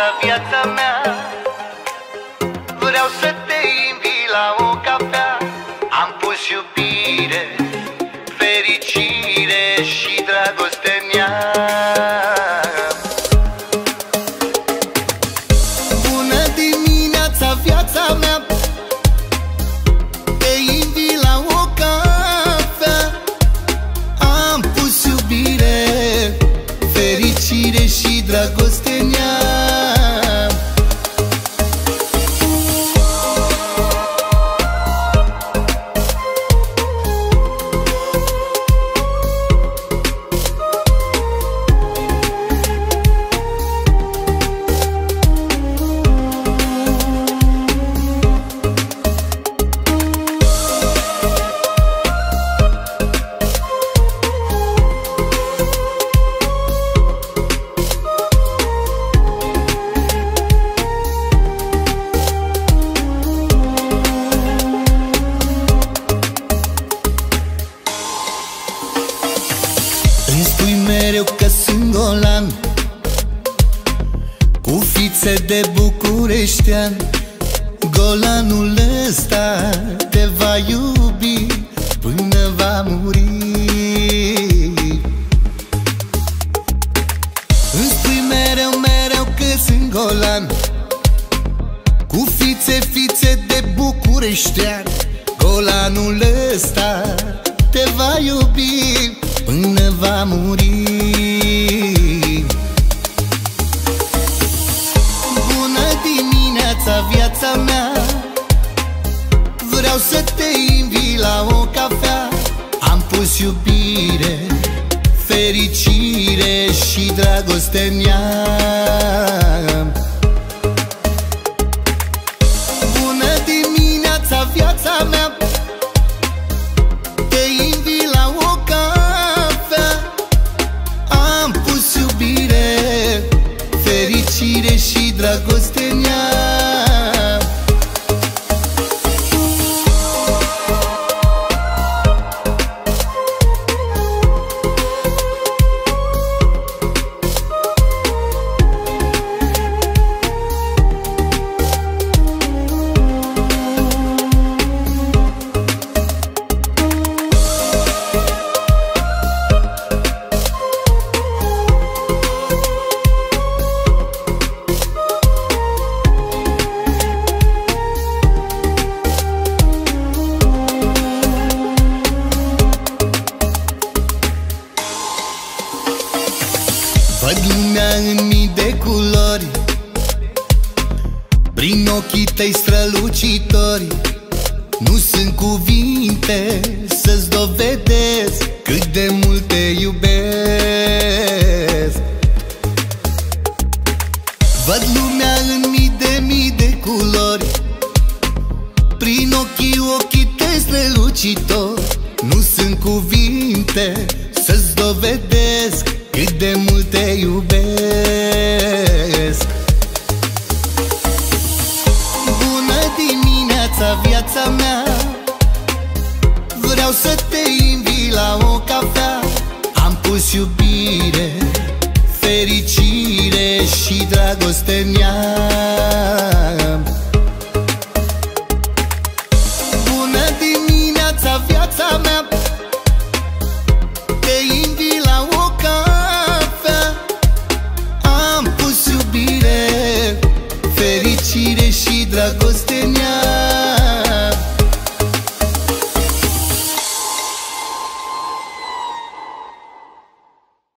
viața mea. Vreau să te invit la o cafea. Am pus iubire, fericire și dragoste în ea. Bună dimineața, viața mea. Te invit la o cafea. Am pus iubire, fericire și dragoste în ea. Îmi spui mereu că sunt golan, cu fițe de bucureștean. Golanul ăsta te va iubi până va muri. Îmi spui mereu, mereu că sunt golan, cu fițe de bucureștean. Golanul ăsta te va iubi până va muri. Bună dimineața, viața mea. Vreau să te invit la o cafea. Am pus iubire, fericire și dragoste în ea. Bună dimineața, viața mea. Te invit la o cafea. Am pus iubire, fericire și dragoste în ea. Văd lumea în mii de culori, prin ochii tăi strălucitori. Nu sunt cuvinte să-ți dovedesc cât de mult te iubesc. Văd lumea în mii de culori, prin ochii tăi strălucitori. Nu sunt cuvinte să-ți dovedesc cât de mult te iubesc. Bună dimineața, viața mea. Vreau să te invit la o cafea. Am pus iubire, fericire și dragoste în ea.